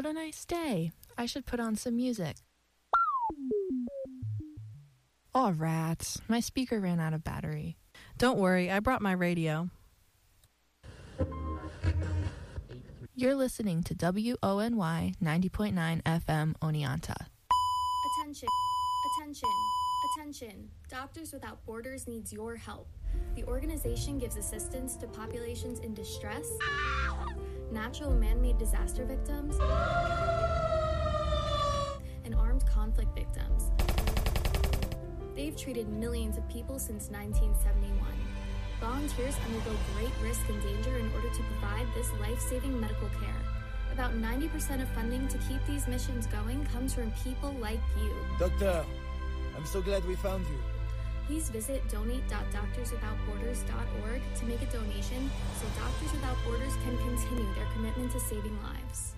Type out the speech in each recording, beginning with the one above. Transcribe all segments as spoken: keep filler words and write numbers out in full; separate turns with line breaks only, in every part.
what a nice day. I should put on some music. Aw, rats. My speaker ran out of battery.
Don't worry, I brought my radio.
You're listening to W O N Y ninety point nine F M Oneonta.
Attention, attention, attention. Doctors Without Borders needs your help. The organization gives assistance to populations in distress, natural and man-made disaster victims, and armed conflict victims. They've treated millions of people since nineteen seventy-one. Volunteers undergo great risk and danger in order to provide this life-saving medical care. About ninety percent of funding to keep these missions going comes from people like you.
Doctor, I'm so glad we found you.
Please visit donate dot doctors without borders dot org to make a donation so Doctors Without Borders can continue their commitment to saving lives.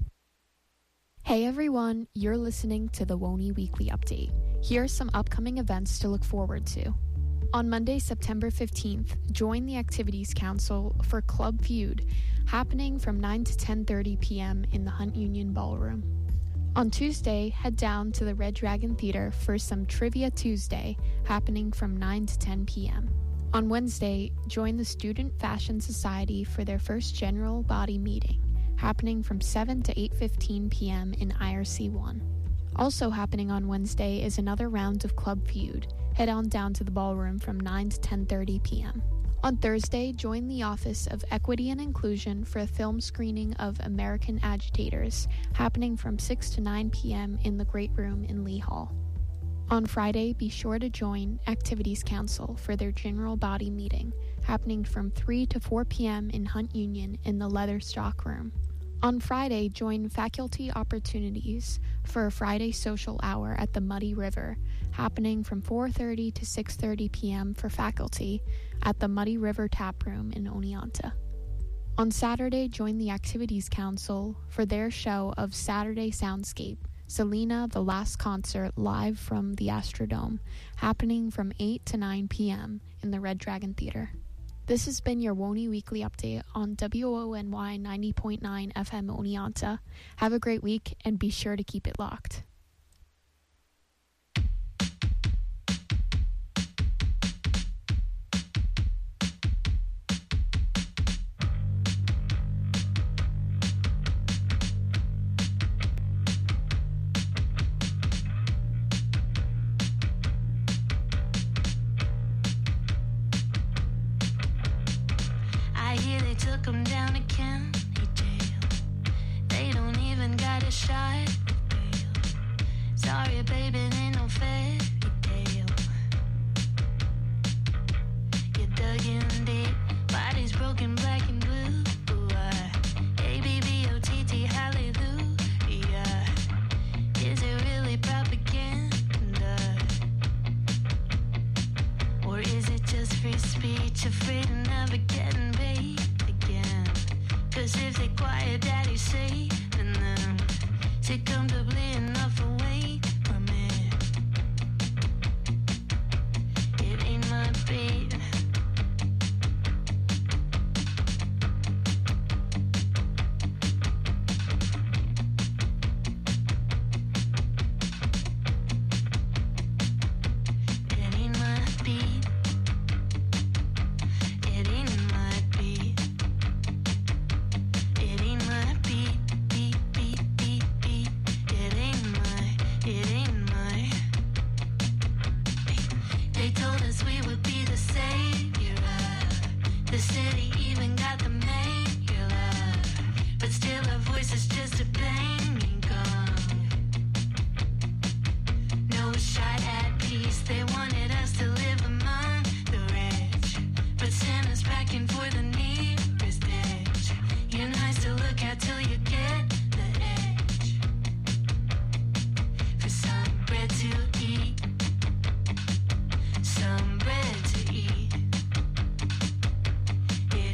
Hey everyone, you're listening to the W O N Y Weekly Update. Here are some upcoming events to look forward to. On Monday, September fifteenth, join the Activities Council for Club Feud, happening from nine to ten thirty p.m. in the Hunt Union Ballroom. On Tuesday, head down to the Red Dragon Theater for some Trivia Tuesday, happening from nine to ten p.m. On Wednesday, join the Student Fashion Society for their first general body meeting, happening from seven to eight fifteen p.m. in I R C one. Also happening on Wednesday is another round of Club Feud. Head on down to the ballroom from nine to ten thirty p.m. On Thursday, join the Office of Equity and Inclusion for a film screening of American Agitators, happening from six to nine p.m. in the Great Room in Lee Hall. On Friday, be sure to join Activities Council for their general body meeting, happening from three to four p.m. in Hunt Union in the Leather Stock Room. On Friday, join Faculty Opportunities for a Friday social hour at the Muddy River, happening from four thirty to six thirty p.m. for faculty at the Muddy River Tap Room in Oneonta. On Saturday, join the Activities Council for their show of Saturday Soundscape, Selena the Last Concert live from the Astrodome, happening from eight to nine p.m. in the Red Dragon Theater. This has been your W O N Y Weekly Update on W O N Y ninety point nine F M Oneonta. Have a great week and be sure to keep it locked.
Took 'em down to county jail. They don't even got a shot at bail. Sorry, baby, ain't no fairy tale. You dug in deep, bodies broken black and blue. A B B O T T, hallelujah. Is it really propaganda? Or is it just free speech, afraid of never getting paid? Cause if they quiet daddy say, and then take comfortably enough away from it. It ain't my beat. It ain't my beat. It ain't my beat. It ain't my beat, beat, beat, beat, beat. It ain't my, it ain't my. They told us we would be the savior of the city, even got the mayor love. But still our voice is just a banging gong. No shot at peace, they wanted us to live among the rich, but sent us packing for the nearest ditch. You're nice to look at till you get the edge. For some bread to eat, some bread to eat. It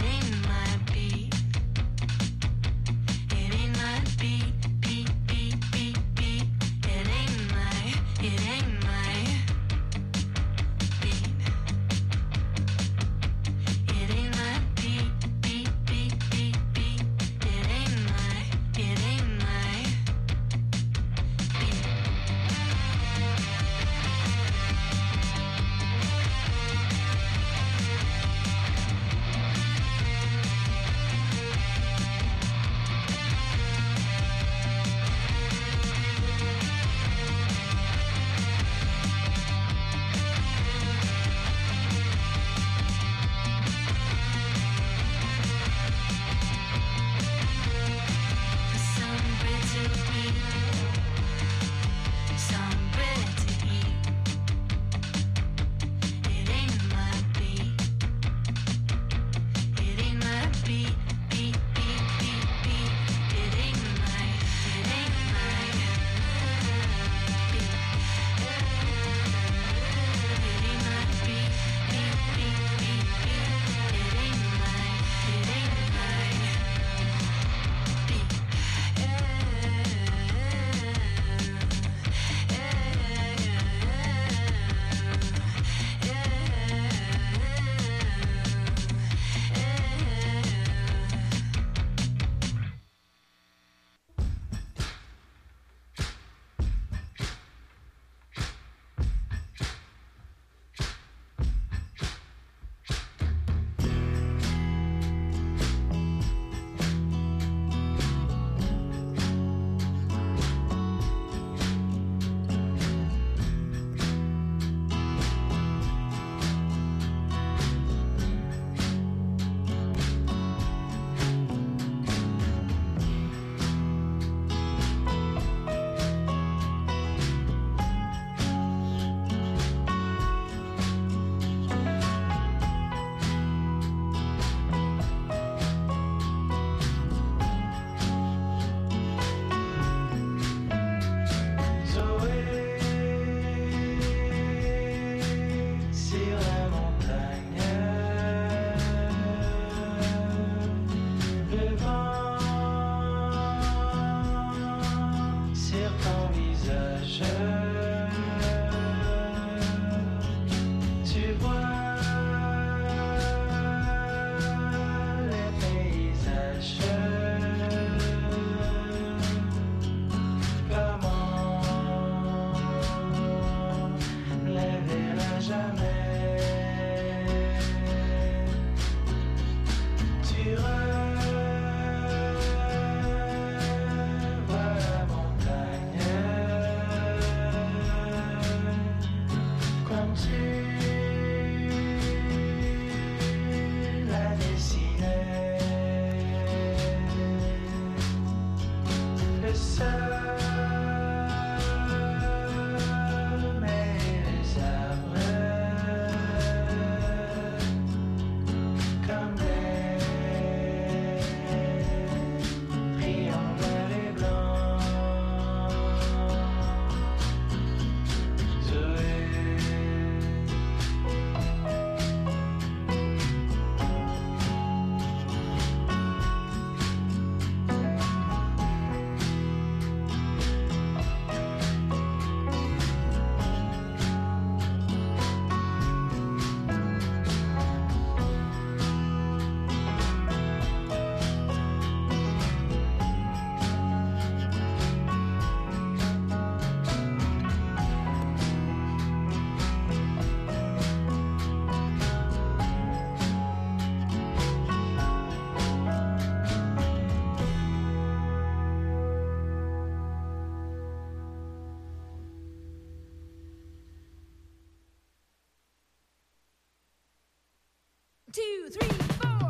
two, three, four.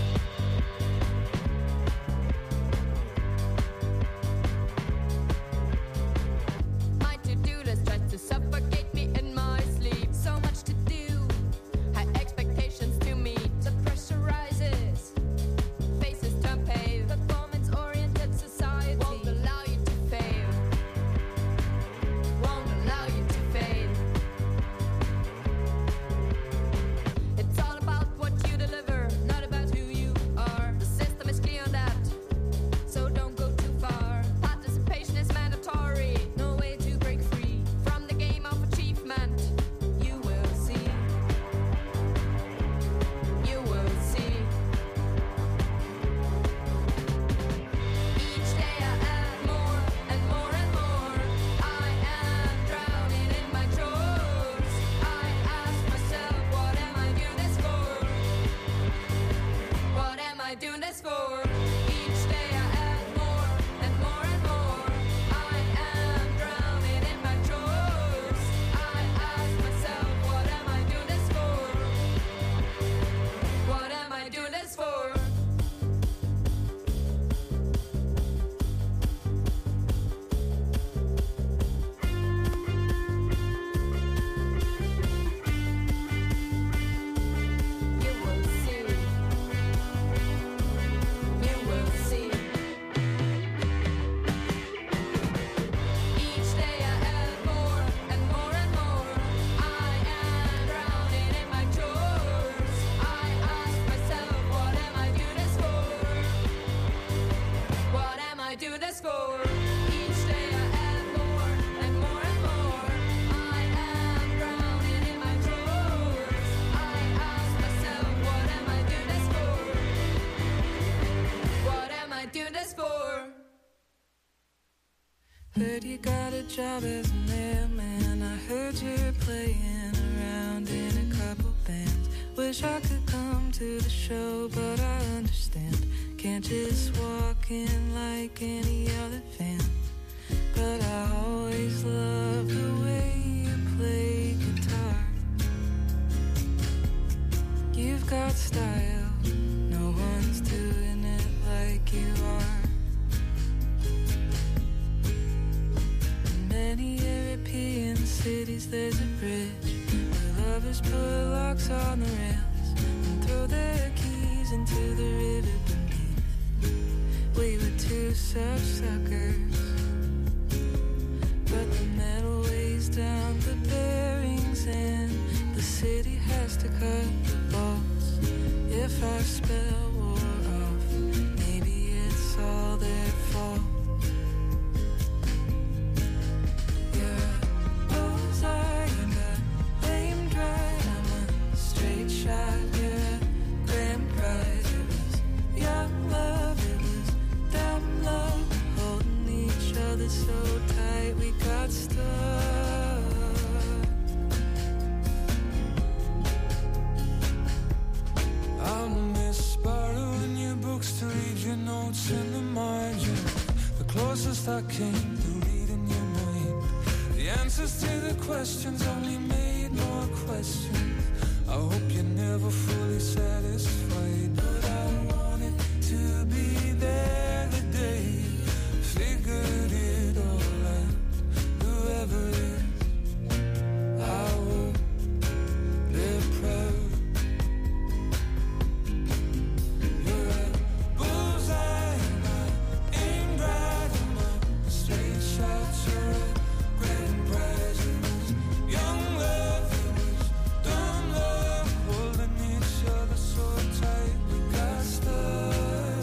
My to-do list tries to suffocate me in my sleep. So much to do, high expectations to meet. The pressure rises, faces turn pale. Performance-oriented society won't allow you to fail. Won't allow you to fail. It's all about what you deliver, not about who you are. The system is clear on that, so don't go too far. Participation is mandatory, no way to break free from the game of achievement. You will see. You will see. Each day I add more and more and more. I am drowning in my chores. I ask myself, what am I doing this for? What am I doing this for? Each day I add more and more and more. I am drowning in my chores. I ask myself, what am I doing this for? What am I doing this for? You will see. You will see. Each day I add more and more and more. I am drowning in my chores. I ask myself, what am I doing this for? What am I doing this for? Each day I add more and more and more. I am drowning in my chores. I ask myself, what am I doing this for? What am I doing this for?
Heard you got a job as a mailman. I heard you're playing around in a couple bands. Wish I could come to the show, but I understand. Can't just walk in like any other fan. But I always love the way you play guitar. You've got style, no one's doing it like you are. In many European cities there's a bridge where lovers put locks on the rails and throw their keys into the river beneath. We were two such suckers, but the metal weighs down the bearings and the city has to cut the bolts. If I spell war off, maybe it's all their fault. You're a bullseye and I aimed right. I'm a straight shot. You're a grand prize. It was young love, it was dumb love, holding each other so tight we got stuck.
I'll miss borrowing your books to read your notes in the margin. The closest I came to reading your mind. The answers to the questions only made more questions. I hope you're never fully satisfied, but I wanted to be there the day you figured it all out. Whoever it is, I hope they're proud. You're a bullseye and I aimed right. I'm a straight shot. You're a grand prize. It was young love, it was dumb love, holding each other so tight we got stuck.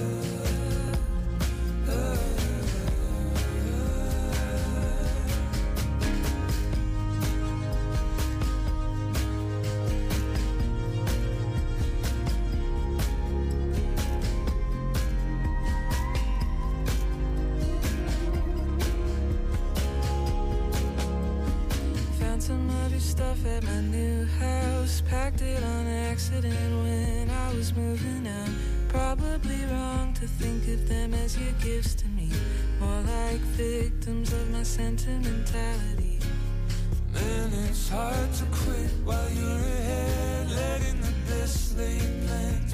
Found some of your stuff at my new house. Packed it on accident when I was moving out. Probably wrong to think of them as your gifts to me, more like victims of my sentimentality.
Man, it's hard to quit while you're ahead, letting the best laid plans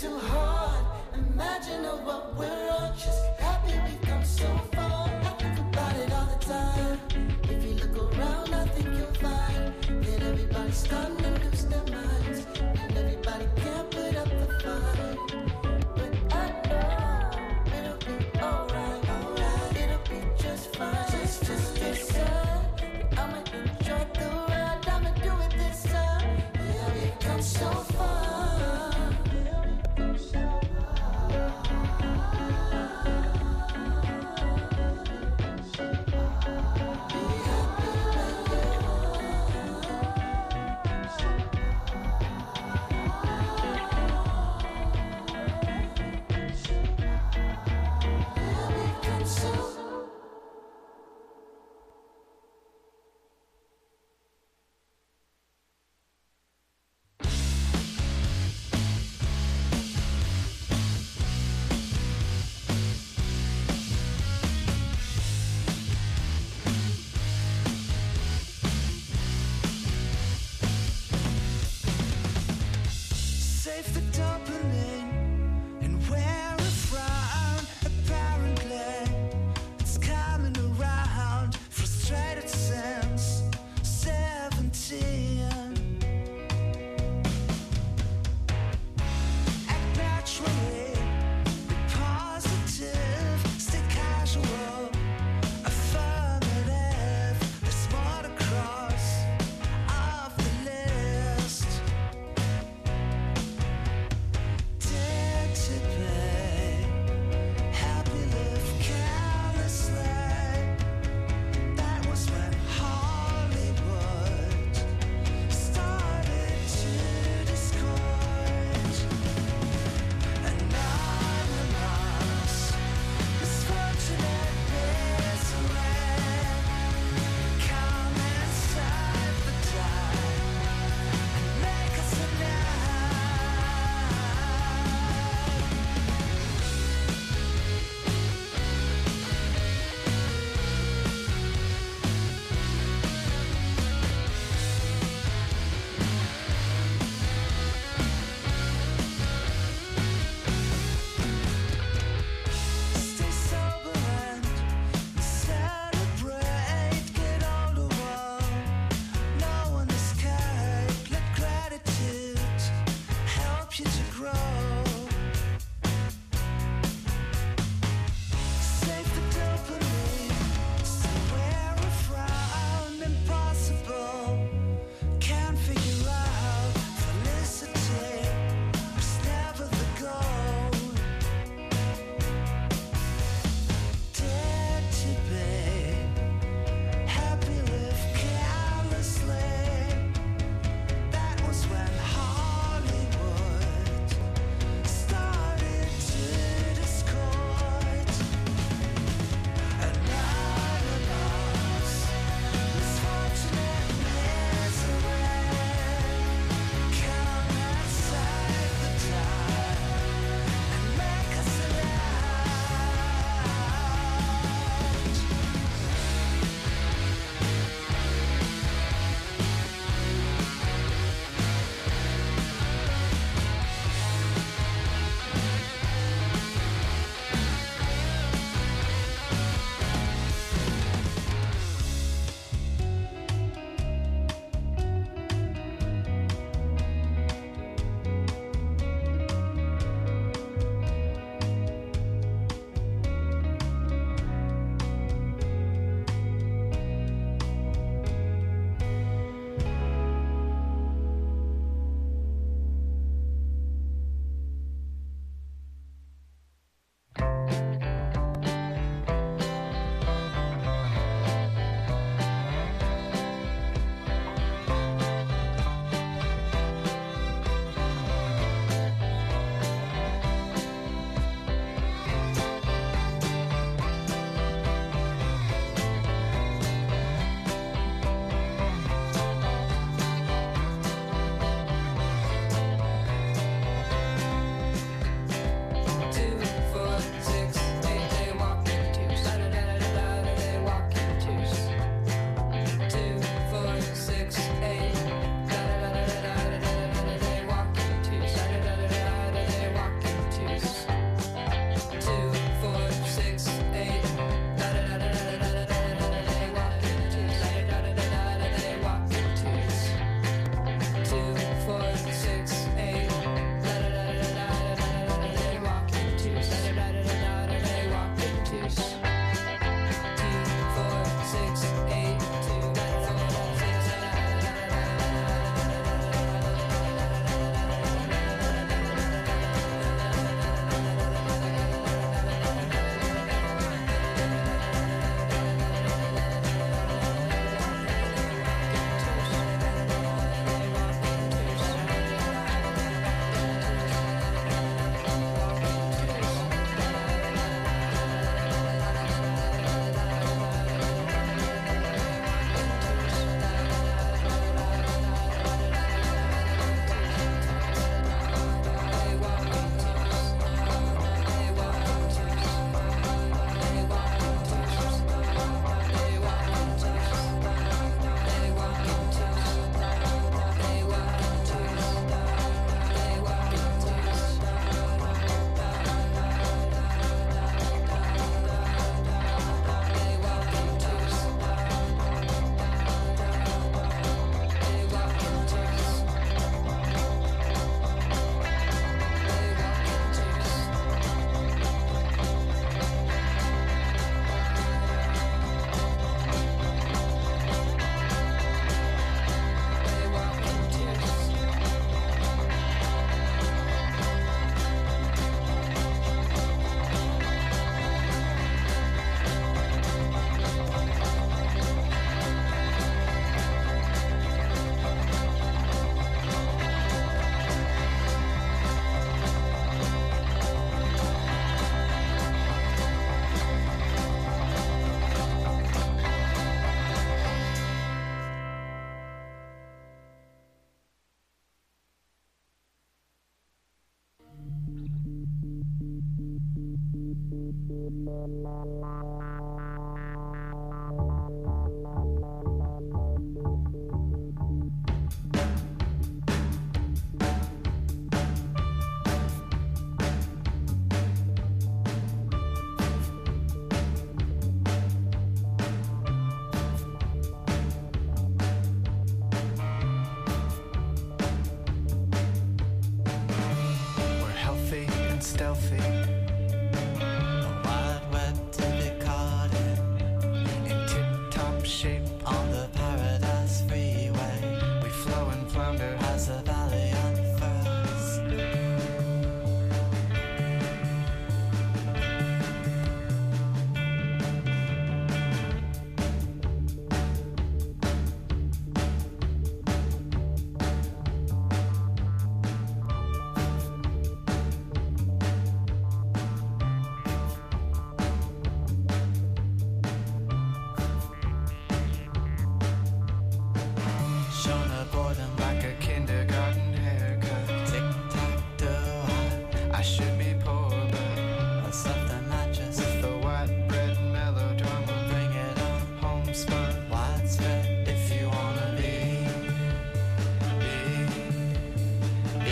too hard. Imagine of what we're on, just happy we come so far. I think about it all the time. If you look around, I think you'll find that everybody's starting to lose their minds, and everybody can't put up the fight. But I know it'll be alright, alright. It'll be just fine. Just, just decide that I'ma enjoy the ride. I'ma do it this time. Yeah, we've come so far. Yeah, we've come so far.
stealthy. A wild web to be caught in, in tip-top shape on the Paradise Freeway. We flow and flounder as the valley unfurls. Shona boredom like a kindergarten haircut. Tic-tac-toe, I, I should be poor, but I slept the mattress. The white bread melodrama, bring it on. Homespun, widespread, if you wanna be, be,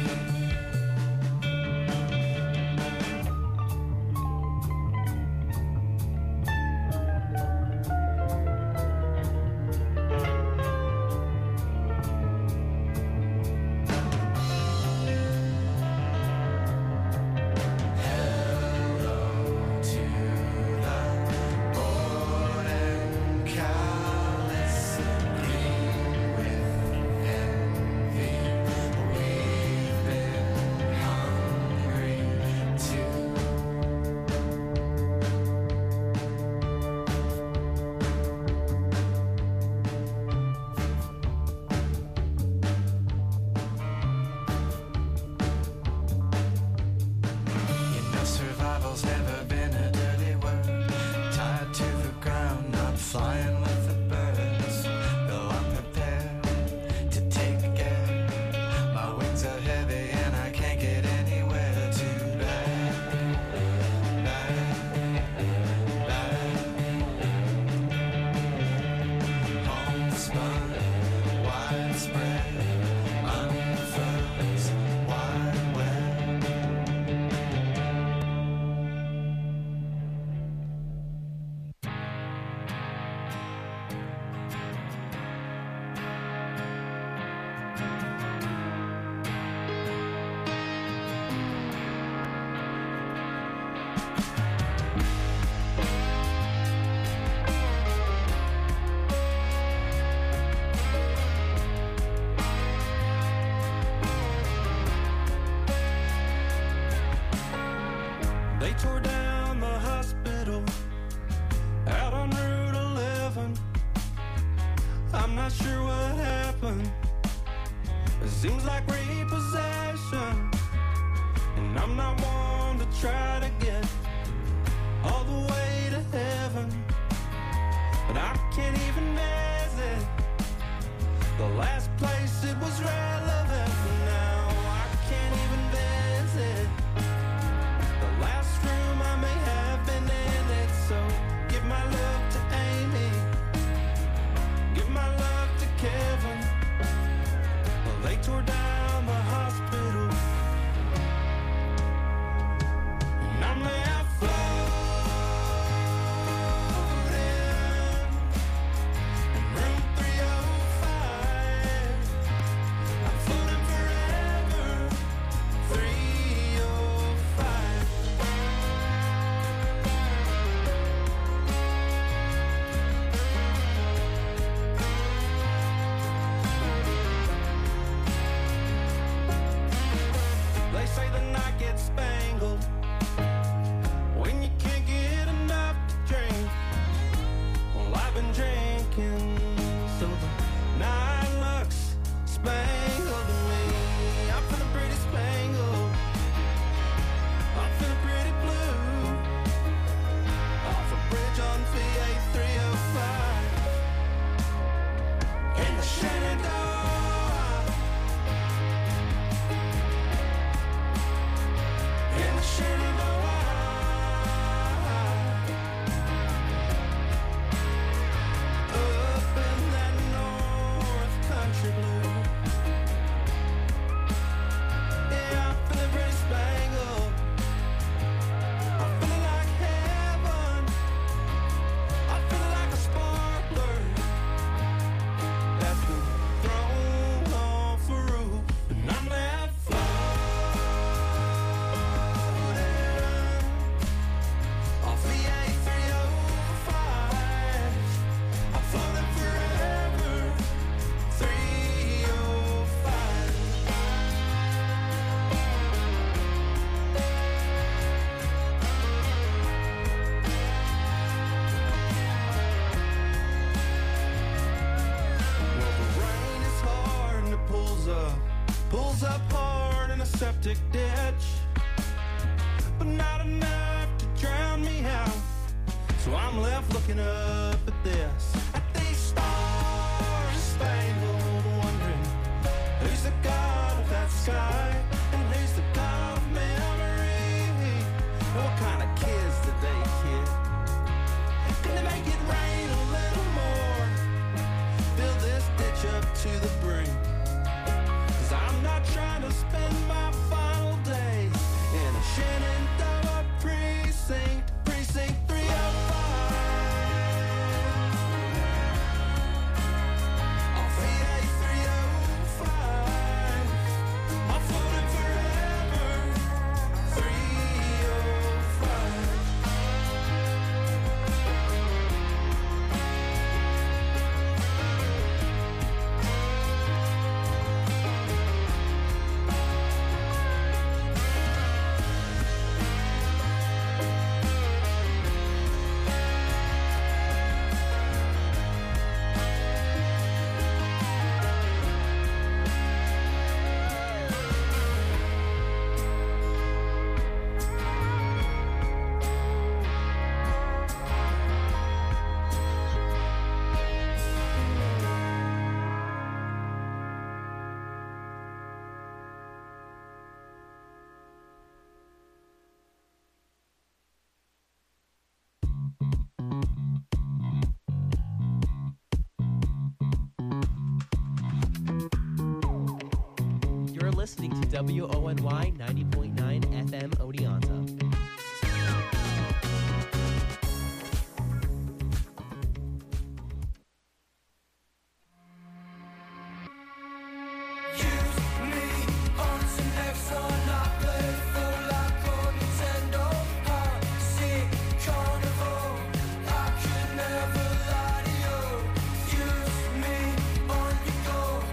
You know survival's never been a dirty word. Tied to the ground, not flying with the birds. Though I'm prepared to take air. My wings are heavy and I can't get anywhere. Too bad, bad, bad. Homespun, widespread, unfurls, wide web.
They tore down the hospital out on Route eleven. I'm not sure what happened. It seems like repossession, and I'm not one to try to get all the way to heaven, but I can't even visit the last place it was relevant. Now I can't even visit the last room I may have been in it. So give my love to Amy, give my love to Kevin. Well, they tore down the hospital, and I'm left floating in room three oh five. I'm
but not enough to drown me out. So I'm left looking up at this, at these stars spangled, wondering who's the god of that sky and who's the god of memory. What kind of kids did they kid? Can they make it rain a little more? Fill this ditch up to the brink. Cause I'm not trying to spend my final days in a Shenandoah precinct, precinct three oh five. I'll V A three oh five. I'm floating forever. three oh five.
You're listening to W O N Y ninety point nine F M Oneonta.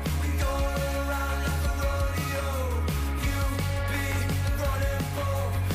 Running for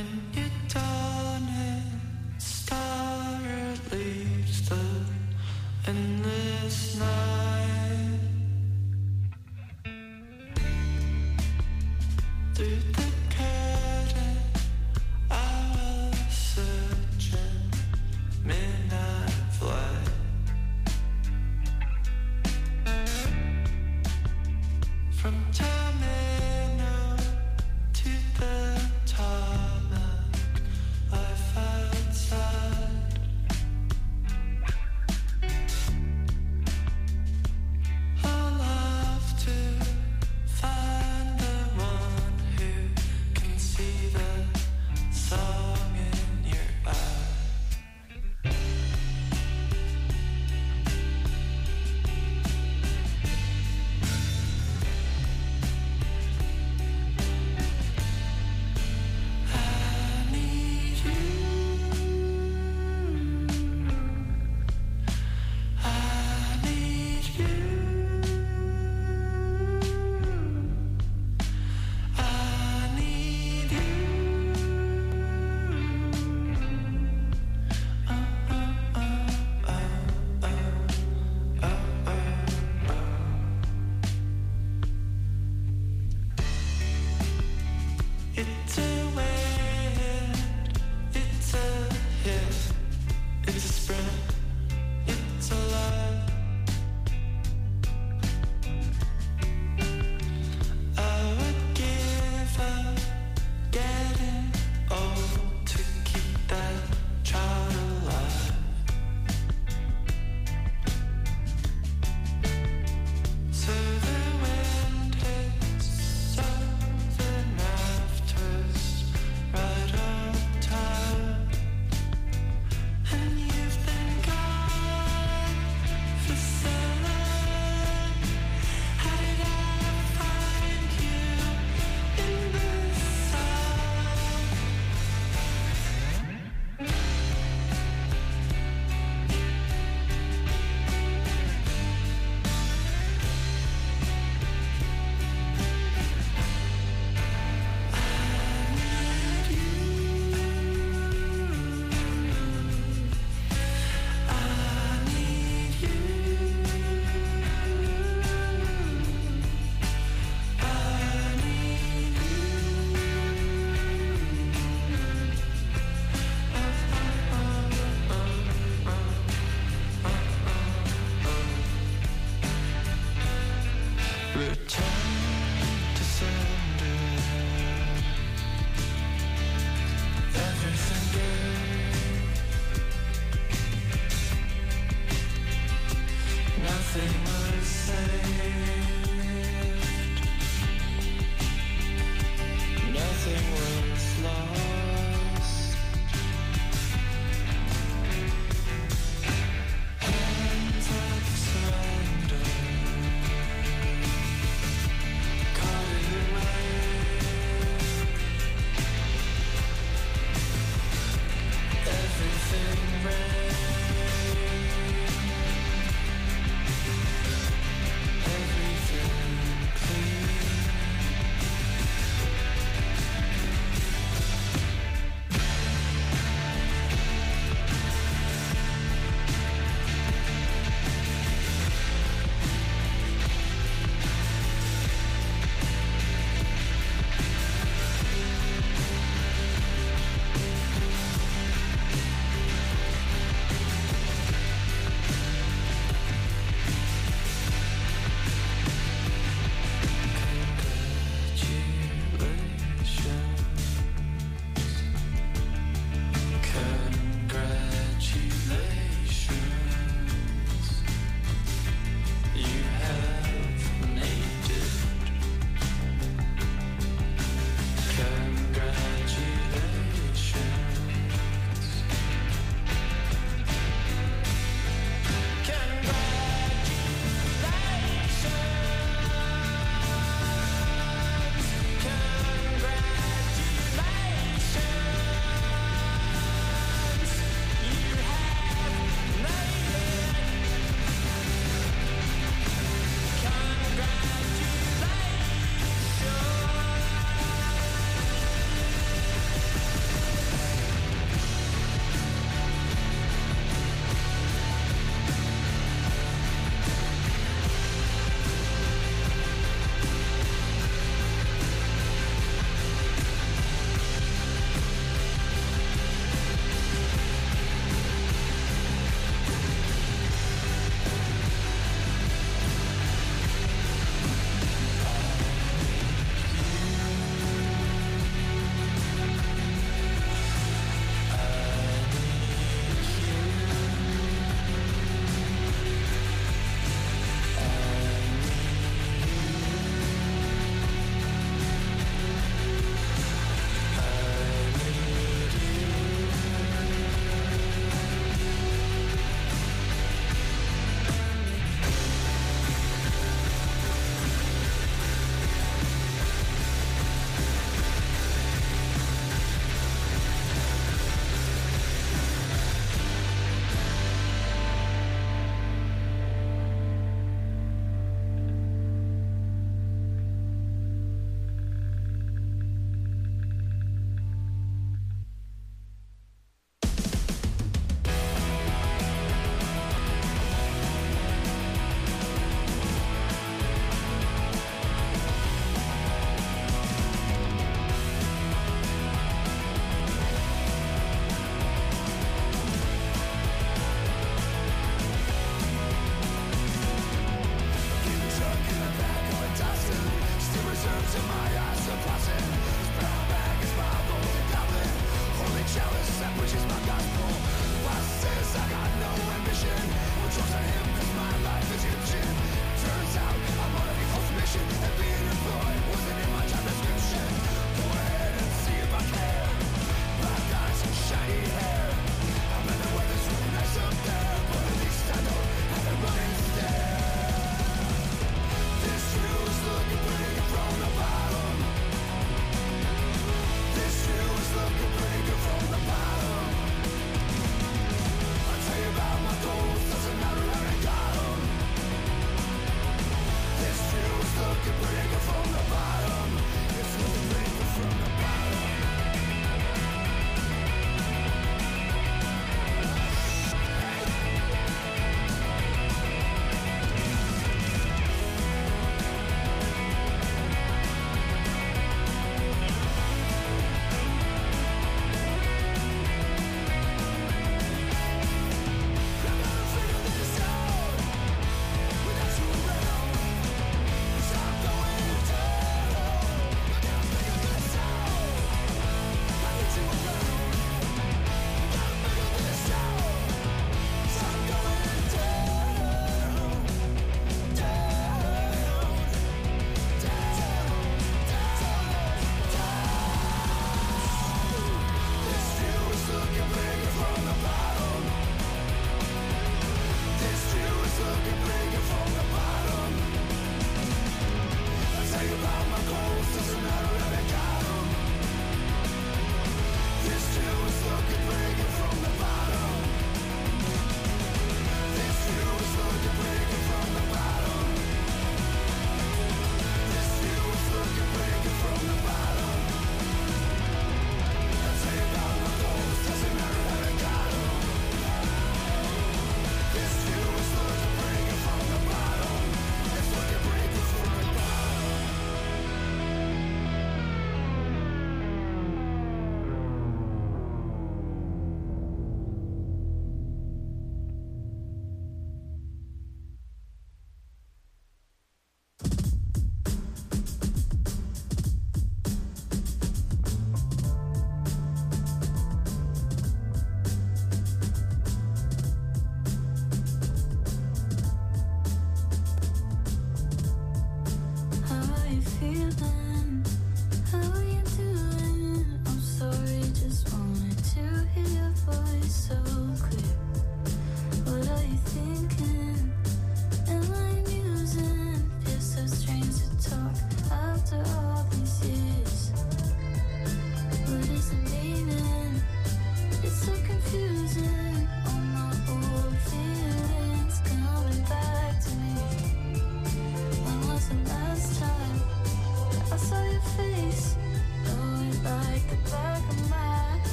So the wind hits southern after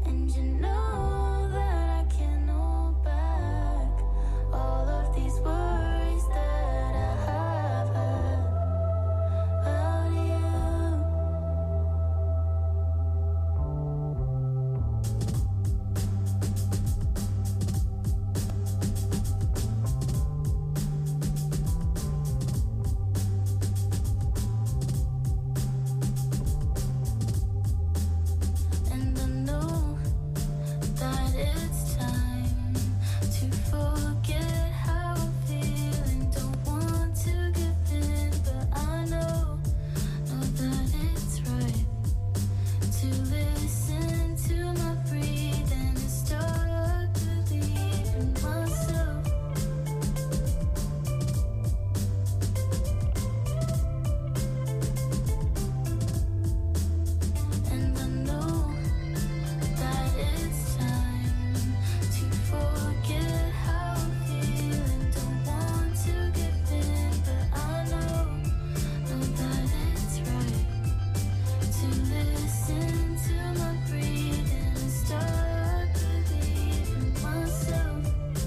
And you know that I can't hold back all of these worries that I have had about you. And I know that it's time to forget how I feel and don't want to give in, but I know, know that it's right to listen to my breathing and start believing myself. And I know that it's time to forget how I feel and don't want to give in, but I know, know that it's right to listen to my breathing and start believing myself.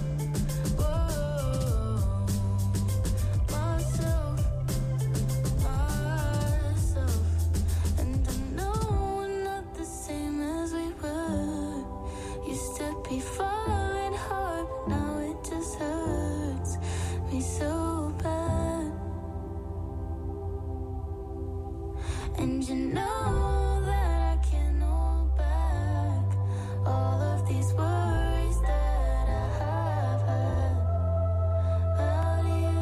Whoa, myself, myself. And I know we're not the same as we were. Used to be falling hard, but now it just hurts me so bad. And you know that I can't hold back all of these worries that I have had about you.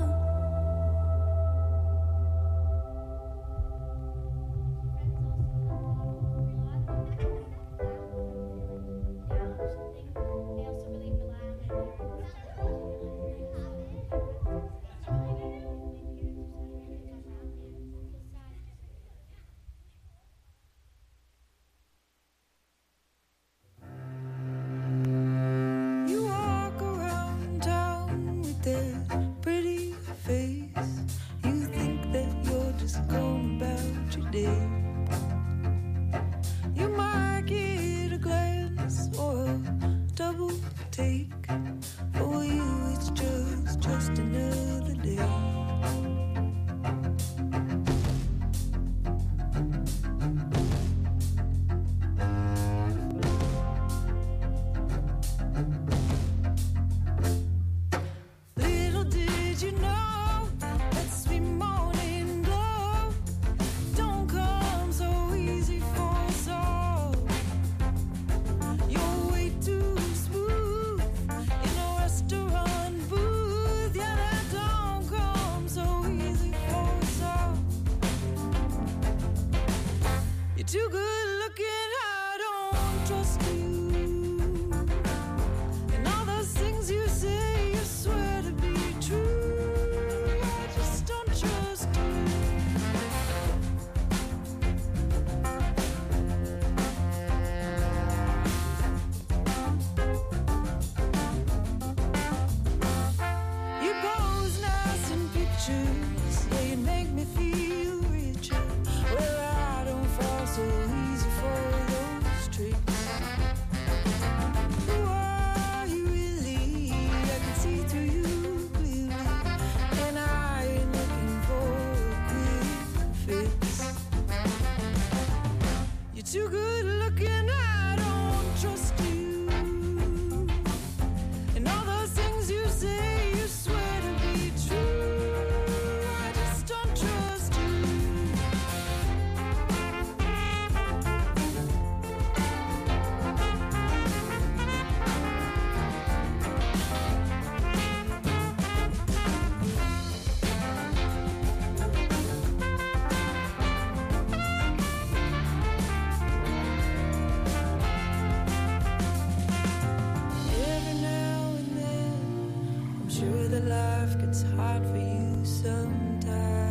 You walk around town with that pretty face. You think that you're just going about your day. You might get a glance or a double take. For you, it's just just another day. Little did you know that sweet morning glow don't come so easy for us all. You're way too smooth in a restaurant booth. Yeah, that don't come so easy for us all. You're too good looking, I don't trust you. And all those things you say, you swear to be true. I just don't trust you. You pose nice in pictures, yeah, you make me feel richer. Well, I don't fall so easy for those tricks. Who are you really? I can see through you clearly, and I ain't looking for a quick fix. You're too good looking, I don't trust you. And all those things you say, you swear to be true. I just don't trust you. Every now and then, I'm sure that life gets hard for you sometimes.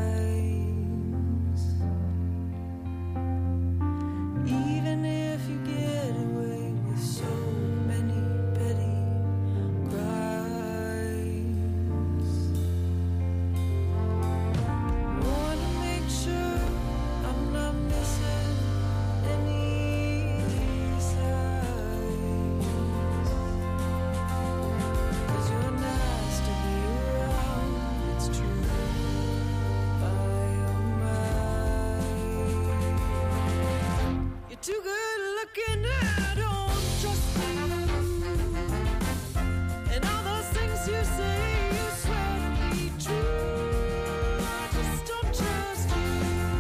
Even if you get away with so many petty crimes. Wanna make sure I'm not missing any signs.
looking at, don't trust me. And all those things you say, you swear to be true. I just don't trust you.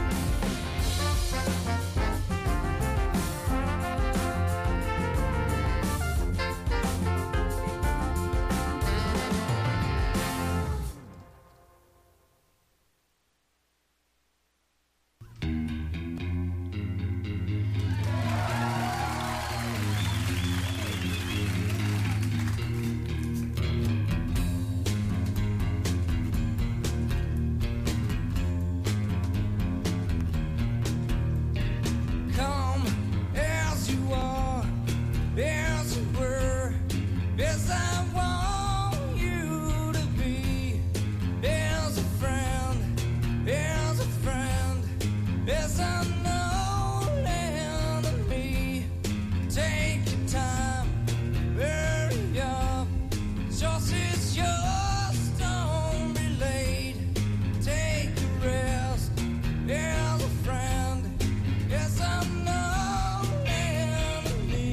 Come as you are, as you were, as I want you to be, as a friend, as a friend, as I know enemy. Take your time, hurry up, just it's yours, don't be late. Take a rest, as a friend. Yes, I'm no enemy.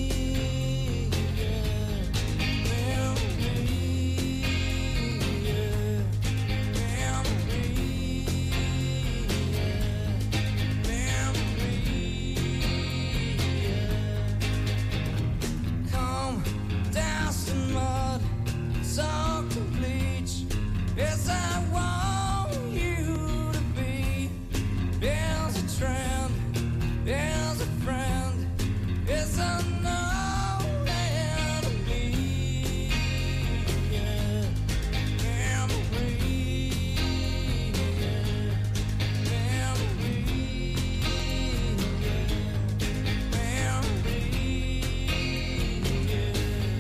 Yeah, memory. Yeah, memory. Yeah, memory. Yeah. Come dance in mud, soak to bleach. Yes, I want you to be. There's a trend. There's a friend, it's a known enemy. Yeah, memory. Yeah, memory. Yeah, memory. Yeah.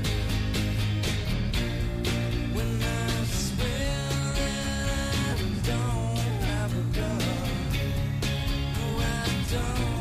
When I swear that I don't have a gun, no, I don't.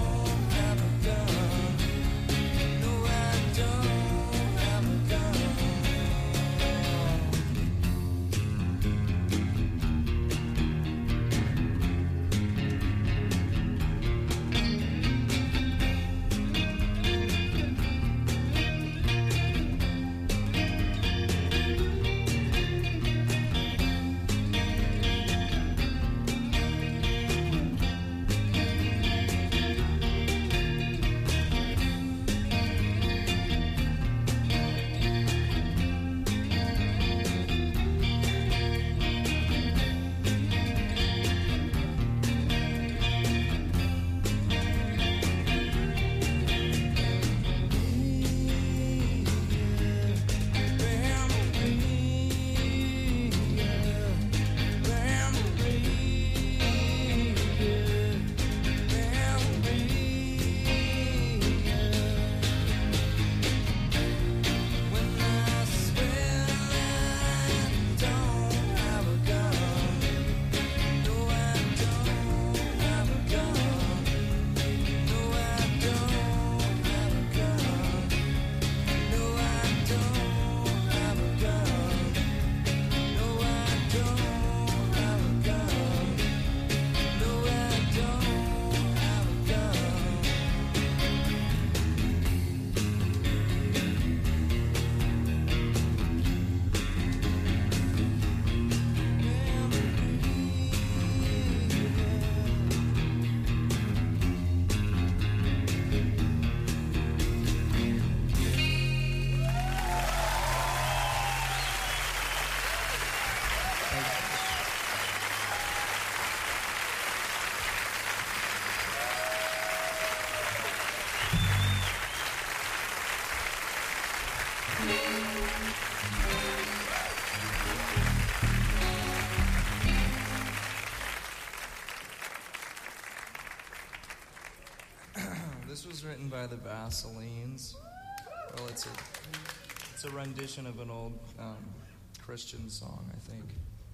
This was written by the Vaselines. Well, it's a it's a rendition of an old um, Christian song, I think.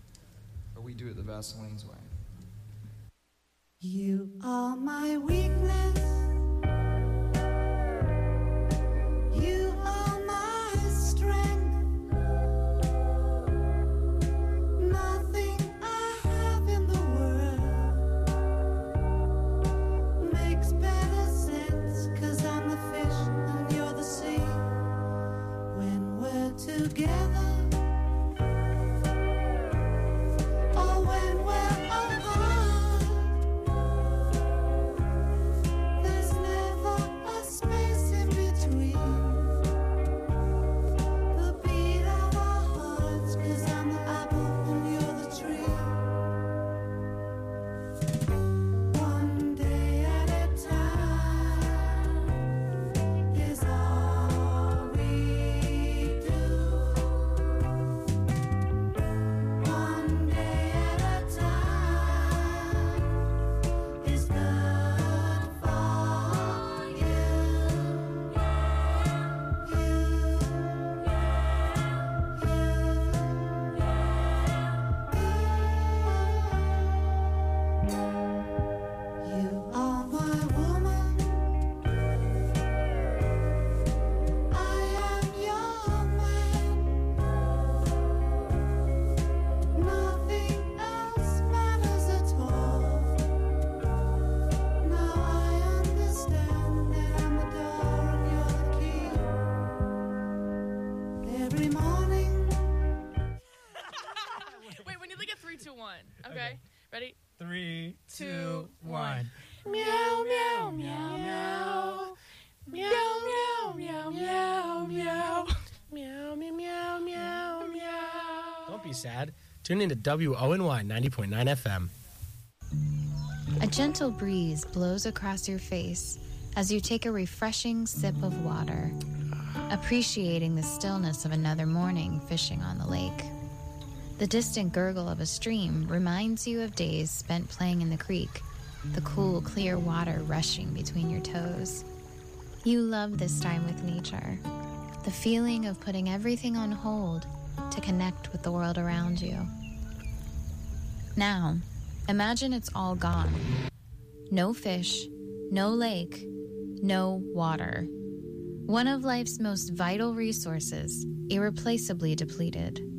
Or we do it the Vaselines way.
You are my weakness. You are my strength. Nothing I have in the world makes better sense, 'cause I'm the
Three, two, one.
Meow, meow, meow, meow. Meow, meow, meow, meow, meow. Meow, meow, meow, meow, meow.
Don't be sad. Tune into W O N Y ninety point nine F M.
A gentle breeze blows across your face as you take a refreshing sip of water, appreciating the stillness of another morning fishing on the lake. The distant gurgle of a stream reminds you of days spent playing in the creek, the cool, clear water rushing between your toes. You love this time with nature, the feeling of putting everything on hold to connect with the world around you. Now, imagine it's all gone. No fish, no lake, no water. One of life's most vital resources, irreplaceably depleted.